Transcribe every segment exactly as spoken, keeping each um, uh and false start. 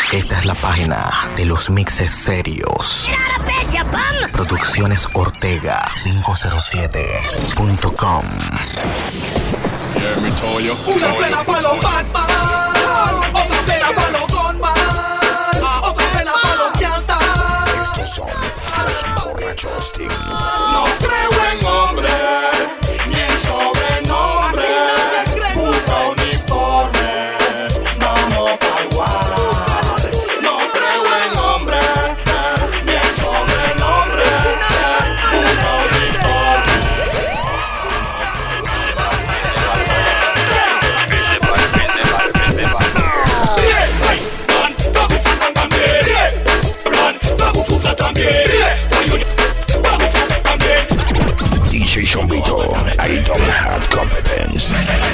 Esta es la página de los mixes serios. Producciones Ortega quinientos siete punto com. Una plena pa' los Batman, otra plena pa' los Gunman, otra plena pa' los Gangsta. Estos son los borrachos Team. No creo en hombre, ni en sobrenombre. Puto uniforme, vamos pa'l guar. No creo en hombre, ni en sobrenombre. Puto uniforme. D J Chombito, I don't have competence.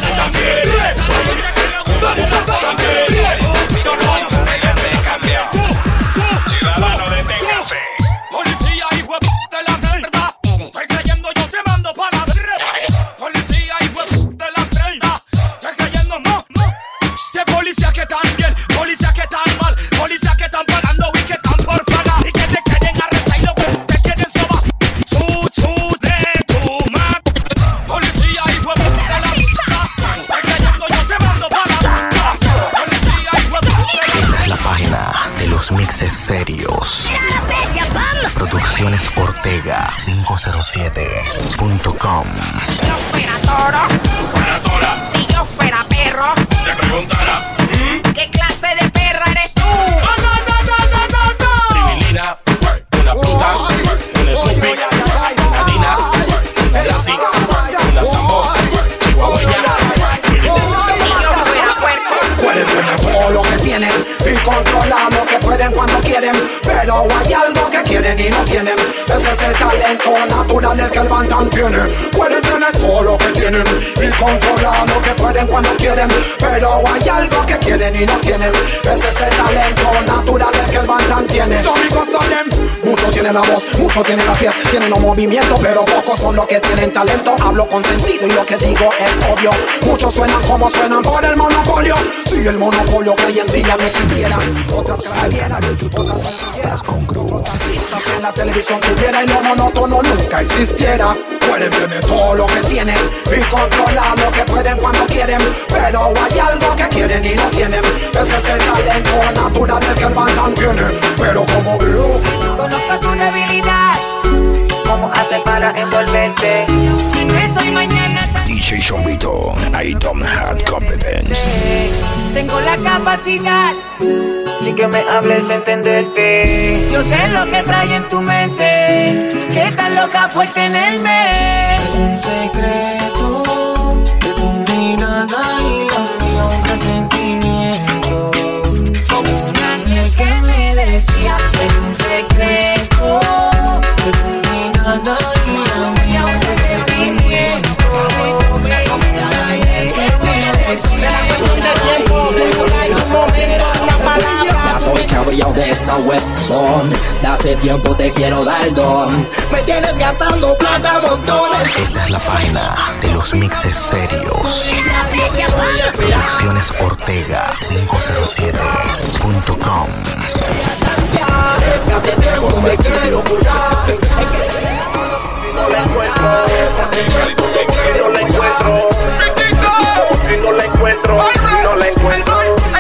Policía, hijo de la mierda. Estoy creyendo, yo te mando para la policía, hijo de la mierda. Estoy creyendo, no, no. Si es policía que tan bien, policía que tan mal, policía que están pagando y que están por pagar. Y que te quieren arrestar y no te quieren sobar. Chuchu de tu madre. Policía, hijo de la mierda. Estoy creyendo, yo te mando para la policía, hijo de la mierda. Esta es la página de los mixes serios. Producciones Ortega quinientos siete punto com. Si yo fuera toro, Tú fuera tora, si yo fuera perro, te preguntara. ¿qué clase de perra eres tú? No, no, no, no, no, no, no. Tribilina, una fruta, un Snoopy, una Dina, una Lassie, una Sambo, chihuahueña. Si yo fuera puerco, Pueden tener todo lo que tienen y controlar lo que pueden cuando quieren, pero hay algo que quieren y no tienen. Ese es el talento natural el que el Bantam tiene. Pueden tener todo lo que tienen y controlar lo que pueden cuando quieren, pero hay algo que quieren y no tienen. Ese es el talento natural el que el Bantam tiene. Son amigos son them. Muchos tienen la voz, muchos tienen la fiesta, tienen los movimientos, pero pocos son los que tienen talento. Hablo con sentido y lo que digo es obvio. Muchos suenan como suenan por el monopolio. Si el monopolio que hoy en día no existiera, otras clases dieran, otras consiguieran, otros artistas en la televisión tuviera y lo monótono nunca existiera. Pueden tener todo lo que tienen y controlar lo que pueden cuando quieren, pero hay algo que quieren y no tienen. Ese es el talento natural el que el Bantam tiene. Pero como veo, conozco tu debilidad. ¿Cómo hacer para envolverte? Si no estoy mañana tan D J Chombito, I don't have competence. tengo la capacidad. Si que me hables entenderte. Yo sé lo que trae en tu mente, que tan loca por tenerme. Es un secreto de tu mirada y la mía, un presentimiento. Como un ángel que me decía, Es un secreto de tu mirada y la mía, un presentimiento. Como un ángel que me decía. Estoy cabreado de esta webson. De hace tiempo te quiero dar don. Me tienes gastando plata montones. Esta es la página de los mixes serios. Producciones Ortega quinientos siete punto com. Es que hace tiempo me quiero curar. No la encuentro. Es que hace tiempo te quiero no la encuentro. Y no la encuentro. Y no la encuentro.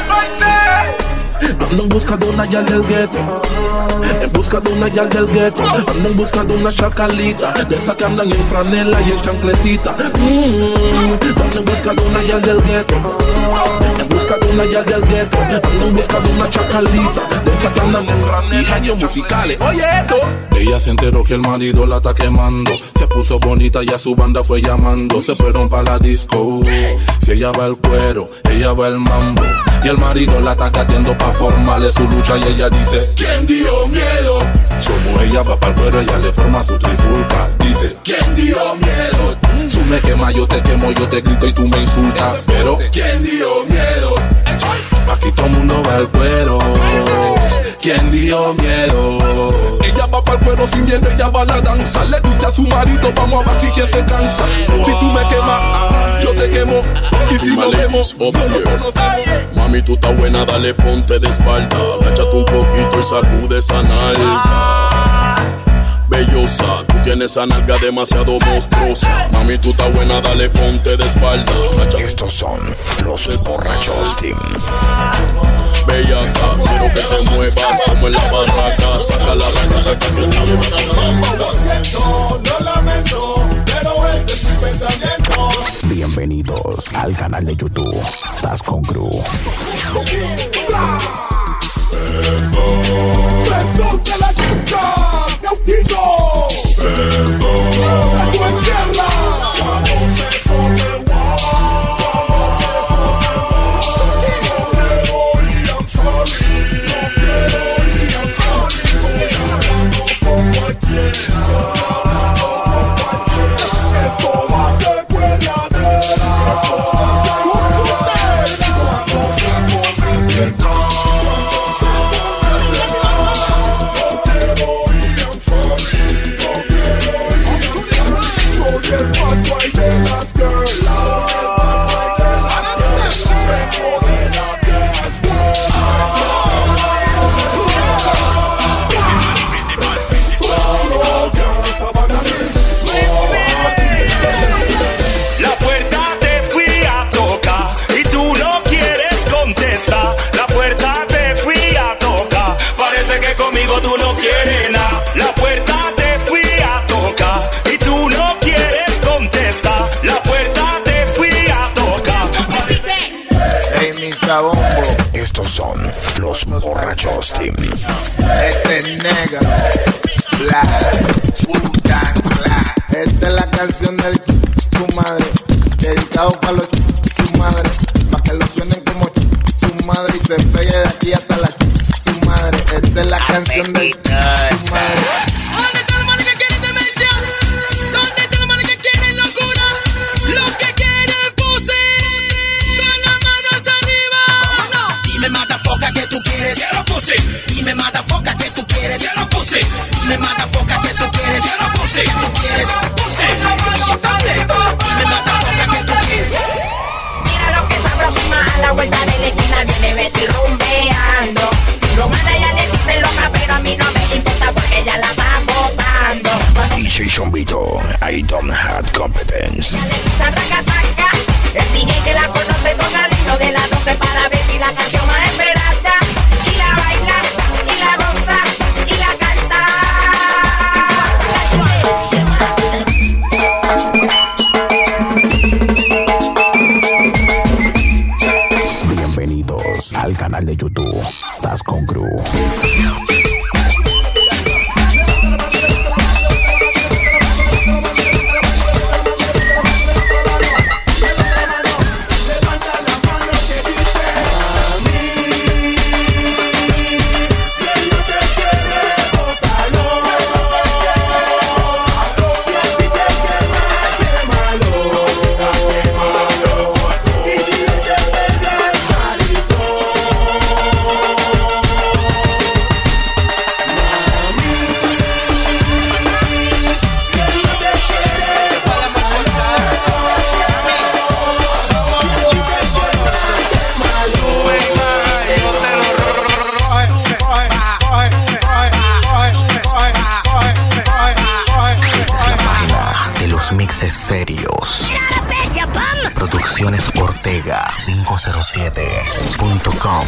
Ando en busca de una yal del gueto, en busca de una yal del gueto. Ando en busca de una chacalita, de esa que andan en franela y en chancletita. Mmm, ando en busca de una yal del gueto, en busca de una yal del gueto. Ando en busca de una chacalita, de esa que andan en franela y genios musicales. Oye esto. Ella se enteró que el marido la está quemando, se puso bonita y a su banda fue llamando. Se fueron para la disco. Si ella va al cuero, ella va al mambo, y el marido la está cateando pa' formarle su lucha. Y ella dice: ¿quién dio miedo? Como ella va pa'l cuero, ella le forma su trifulca. Dice: ¿quién dio miedo? Tú me quemas, yo te quemo, yo te grito y tú me insultas. Pero ¿quién dio miedo? Aquí todo el mundo va al cuero. ¿Quién dio miedo? Ella va pa'l pa'l cuero sin miedo, ella va a la danza. Le dice a su marido, vamos a ver quién se cansa. Si tú me quemas, yo te quemo. Y si nos vemos, no nos conocemos. Mami, tú estás buena, dale, ponte de espalda. Agáchate un poquito y sacude esa nalga. Bellosa, tú tienes esa nalga demasiado monstruosa. Mami, tú estás buena, dale, ponte de espalda. Agáchate. Estos son los borrachos team. Bellaca, quiero que te muevas como en la barraca. Saca la raca que te lleva. Lo siento, lo lamento, pero este es mi pensamiento. Bienvenidos al canal de YouTube Taz con Crew. Perdón de la chica, Neutito. Perdón. A tu tierra. Cuando se forme Estos son los borrachos team. Este es negro, black, Wu-Tang Black. Esta es la canción de su madre, dedicado para los su madre, para que lo suenen como su madre y se pegue de aquí hasta la su madre. Esta es la canción de su madre. ¿Dónde está el man que quiere demencia? ¿Dónde está el man que quiere locura? Lo que quiere puse con las manos arriba. No. Dime matafoca que tú quieres. Quiero puse. Dime matafoca que tú quieres. Quiero puse. Dime matafoca que tú quieres. Quiero puse. Que tú quieres. Puse. Y yo sabré. Dime matafoca que tú quieres. Mira lo que sabrosima a la vuelta de la esquina viene Betty rumbeando. Romana ya le dice loca, pero a mí no me importa porque ella la va botando. D J Chombito, I don't have competence. Ya le gusta raca-taca, el D J que la conoce toca lindo de las doce para Betty la canción más esperada. Y la baila, y la goza, y la canta. Bienvenidos al canal de YouTube Taz con Crew. Mixes serios. Producciones Ortega cinco cero siete punto com.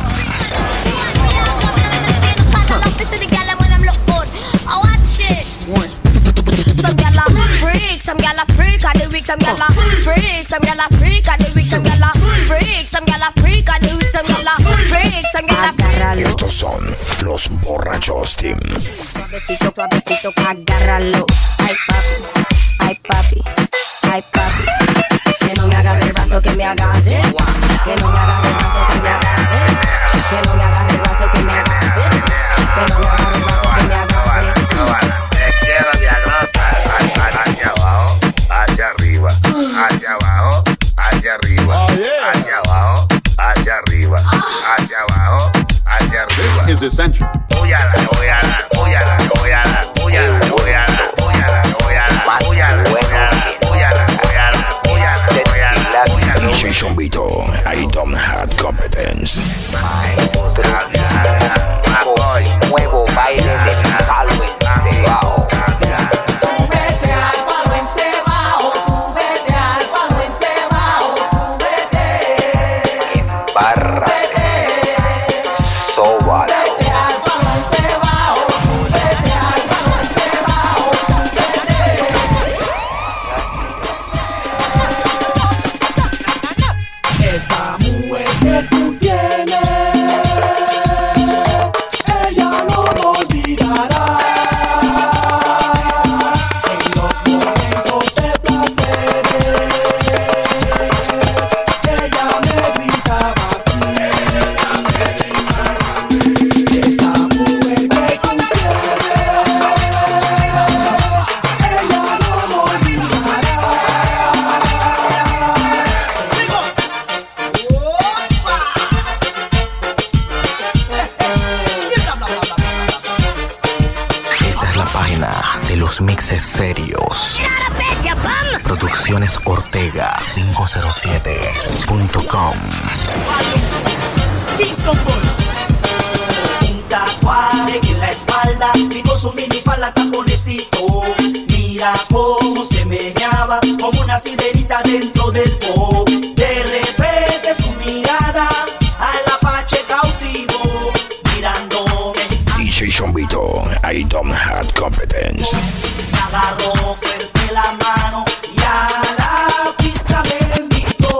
Some gyal a freak, some gyal a freak of the week, some gyal a freak, some gyal a freak of the week, some gyal a freak, some gyal a freak of the week, some gyal a freak, some gyal a freak. Estos son los borrachos team. Suavecito, suavecito, agárralo. Ay papi, ay papi, ay papi. Que no me agarre el brazo, que me agarre. Que no me agarre el brazo, que me agarre. Que no me agarre el brazo, que me agarre. Que no me agarre el brazo, que me agarre. Quiero diagnosa, hacia abajo, hacia arriba, hacia abajo, hacia arriba, hacia abajo, hacia arriba, hacia abajo, hacia arriba. Is essential. Uyala, uyala, uyala, uyala, uyala. Chombito, I don't have competence. Nuevo baile del palo encebao. Súbete al palo encebao, súbete al palo encebao, súbete. Embárrate, sóbalo. Súbete al palo encebao, súbete al palo encebao, súbete. Esa mujer que tú tienes, Mixes serios. Producciones Ortega quinientos siete punto com. Kingston Boys. Un tatuaje en la espalda y con su minifalda taconecito. Mira cómo se meneaba como una sirenita dentro del pop. De repente su mirada al apache cautivo mirándome. D J Chombito, I don't have competence. Me agarró fuerte la mano y a la pista me invitó.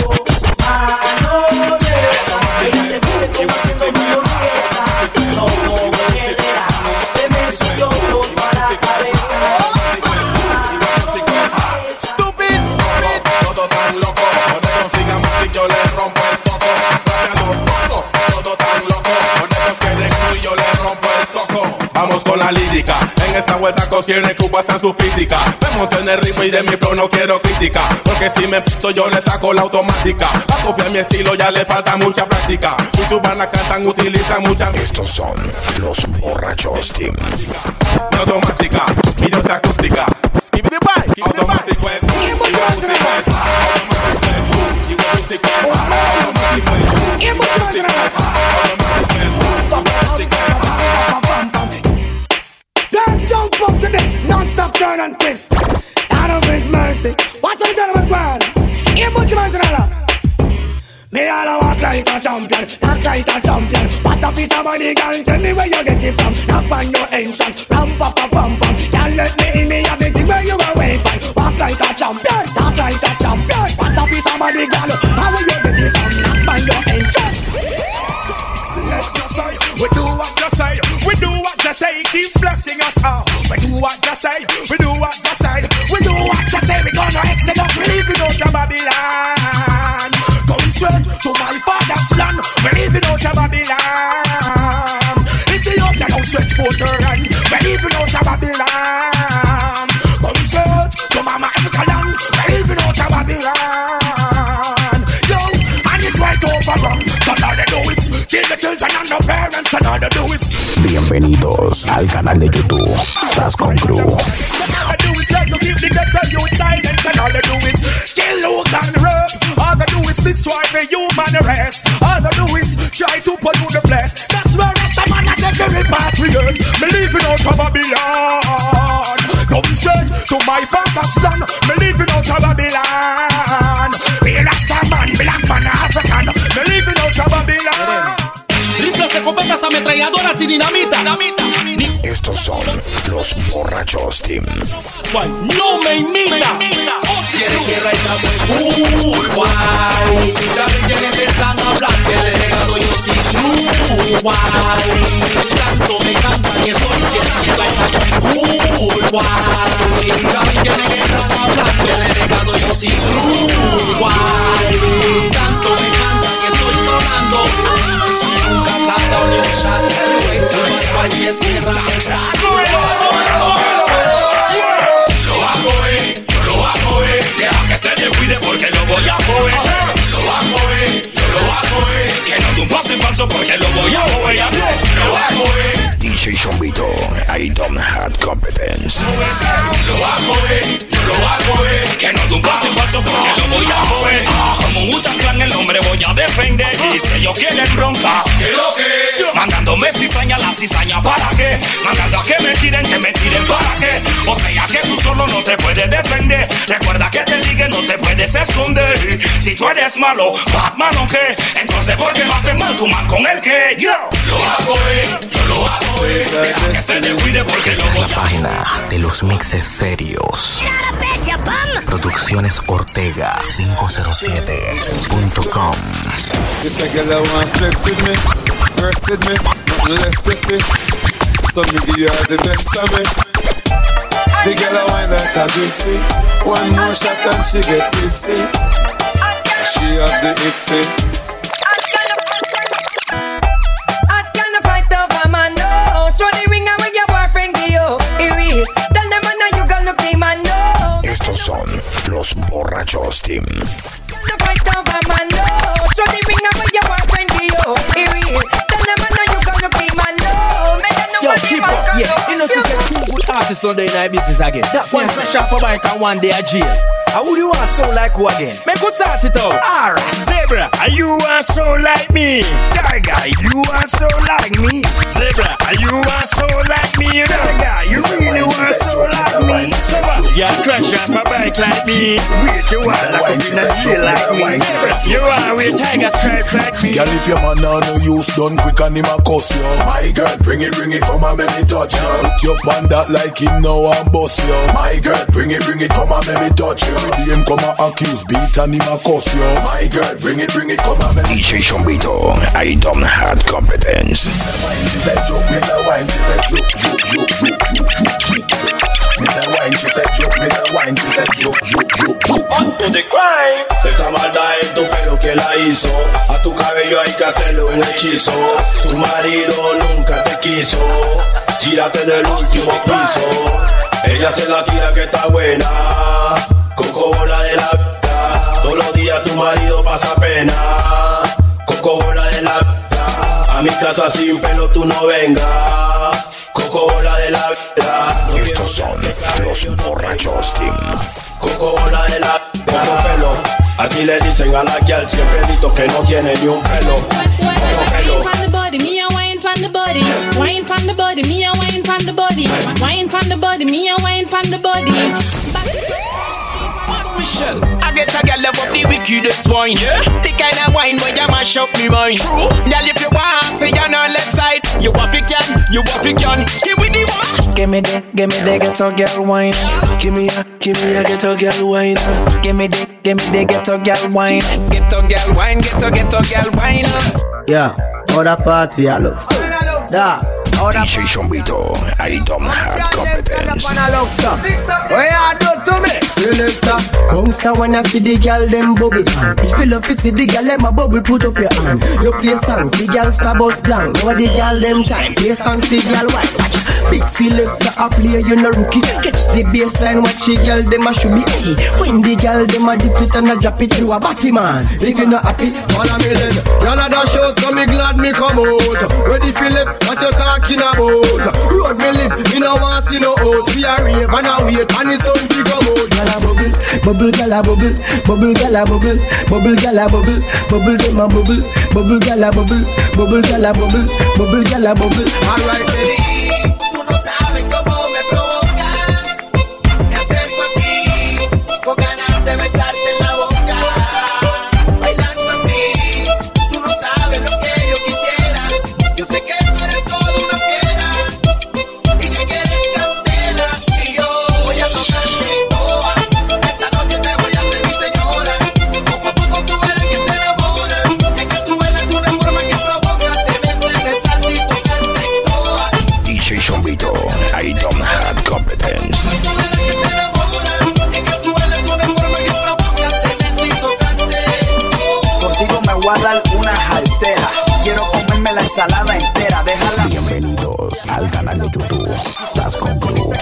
Mayonesa, ella se mueve como haciendo mayonesa. Todo el verano se me subió todo a la cabeza. Stupid, todo tan loco, cuando consigan más yo les rompo el toco. Todo, todo tan loco, con estos que le y yo les rompo el toco. Vamos con la lírica, en esta vuelta quieren que en su física. Me monto en el ritmo y de mi flow no quiero crítica, porque si me pito yo le saco la automática. A copiar mi estilo ya le falta mucha práctica. Si tu banda cantan utilizan mucha. Estos son los borrachos team. Mi automática, mi voz acústica. Give it back, give it back. Automático es, y música es. Automático es, y música es. Automático es, y música es. Automático es. Girls jump up to this, non-stop turn and twist. Out of His mercy, what's the done with grand? Here much man to me all a walk like a champion, talk like a champion. What a piece of money, girl, tell me where you get it from. Knock on your entrance, ram pa pa pam pam. Can't let me in, me have the thing where you are waiting. Walk like a champion, talk like a champion. What a piece of money, girl, how will you get it from? Knock on your entrance. Let's just say, we do what you say, we do what you say, keeps blessing us all. We do what you say, we do what you say, we do what you say, we gonna excel us, we leaving out of Babylon. Going straight to my father's land, we leaving out of Babylon. Ethiopia now stretch forth her hand, we leaving out of Babylon. Going straight to Mama Africa land, we leaving out of Babylon. Yo, and it's right over wrong, but all they do is kill the children and the parents, and all they do is bienvenidos al canal de YouTube Tascon Crew. all they do is try to keep the ghetto youth silent, and all they do is kill, loot and rape. All they do is destroy the human race. All they do is try to pollute the place. That's where Rasta man and every repatriate believing out of Babylon. Come straight to my father's land, believing out of Babylon. Be Rasta man, black man, African, believing out of Babylon. Rifles, escopetas, ametralladoras y dinamita. dinamita. Estos son los borrachos team. No me imita. Tiene guerra y está muy cool, guay. Ya ven quienes están hablando. El renegado yo sí true, guay. Tanto me cantan y estoy siendo cool, guay. Ya ven quienes están hablando. El renegado yo sí true, guay. Tanto me cantan y estoy sonando. Si nunca canta o ni un chat, guay es guerra. Lo hago, eh, yo lo hago, eh. Deja que se te cuide porque lo voy a joder. Lo hago, eh, yo lo hago, eh. Que no te un paso en falso porque lo voy a joder. Lo hago, eh. D J Chombito, I don't have competence. Lo hago, eh, yo lo hago, eh. Que no de un paso falso porque lo voy a joder. Como un Wu-Tang Clan el hombre voy a defender. Y si ellos quieren bronca, ¿qué lo que? Mandándome cizaña, la cizaña ¿para qué? Mandando a que me tiren, que me tiren ¿para qué? O sea que tú solo no te puedes defender. Recuerda que te diga no te puedes esconder. Si tú eres malo, Batman o qué, entonces ¿por qué no haces mal tu man con el que? Yo lo hago, eh, yo lo hago, eh. Deja que se descuide porque yo voy la página de los mixes serios. Producciones Ortega cinco cero siete punto com. This a girl that want flex with me, burst with me, nothing less to see. So me give you all the best of me. The girl I wind like a gypsy. One more shot and she get tipsy. She have the itsy. I can't fight over man, no. Show the ring and when your boyfriend give you. It real. Tell them man you gonna play man, no. Estos son los borrachos team. Can't fight over man, no. Show the ring and when your boyfriend give you. It real. Tell them man you gonna play man, no. Make them know Yo, what the keep man up, can yeah. do. You know, she said two good artists on the night business again. That one fresh off a bike and one day a jail. How would you want to sound like who again? Make us start it out. Alright. Zebra, are you want so like me? Tiger, you want so like me? Zebra, are you want so like me? Tiger, you really want so like me? Zebra, you crash off a bike like me. Wait, you want like a in a jail like me? Zebra, you want with tiger stripes like me? Girl, if your man on no use done quick and him a cuss you. My girl, bring it, bring it, come and make me touch you. Put your pan that like him now and bust you. My girl, bring it, bring it, come and make me touch you. The him come and accuse, beat and him a cuss you. My girl, bring it, bring it, come and make me D J Chombito, I don't have competence. On to the crime. Esta maldad en tu pelo que la hizo. A tu cabello hay que hacerle un hechizo. Tu marido nunca te quiso. Gírate del último piso. Ella se la tira que está buena. Coco bola de la vida. Todos los días tu marido pasa pena. Coco bola de la vida. A mi casa sin pelo tú no vengas. Coco bola de la vida. No Estos son los borrachos team. Coco bola de la Coco pelo. Aquí le dicen a la girl siempre dicho que no tiene ni un pelo. Coco pelo. Wine pan the body, me a wine pan the body. Wine pan the body, me a wine pan the body. Wine pan the body, me a wine pan the body. Michelle, I get a girl love up the wickedest wine, yeah. The kind of wine where you mash up me mind. True. Girl, if you want, say you're on left side. You want it can, you want it can. Give me the one. Give me the, give me the ghetto girl wine. Give me a, give me a ghetto girl wine. Give me the, give me the ghetto girl wine. Ghetto girl wine, ghetto ghetto girl wine. Yeah, other party I looks. Da. D J Chombito, I don't have competence. What you do to me? Selector, bounce a wanna feed the girl them bubble. If you love to see the girl them a bubble, put up your hand. You play song, the girl star bus blank. Now the girl them time, play song, the girl white. Watch, big selector a play, you no rookie. Catch the baseline, watch the girl them a should be. Hey, when the girl them a dip it and a drop it, you a batty man. If you not happy, follow me then. Y'all a dash out, so me glad me come out. Ready for left, what you talking about? Road me live, me no want see no house. We a rave and a wait, and the sun fi come out. Gala bubble, bubble gala bubble, bubble gala bubble, bubble gala bubble, bubble dem a bubble, bubble gala bubble, bubble gala bubble, bubble gala bubble. Alright then. I don't have competence. Contigo me voy a dar una jaltera. Quiero comerme la ensalada entera. Déjala. Bienvenidos al canal de YouTube Las Compru.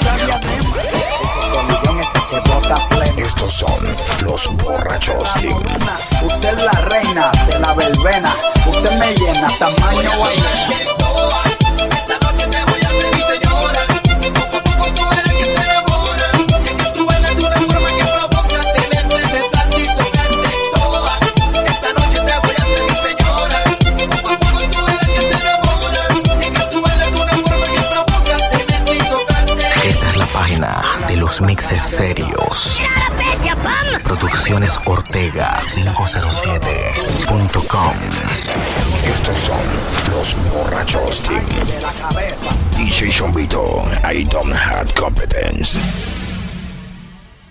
Estos son los borrachos team. Usted es la reina de la verbena. Usted me llena tamaño baile. Esta noche te de los mixes serios. Producciones Ortega quinientos siete punto com. Estos son los borrachos team. D J Chombito, I don't have competence.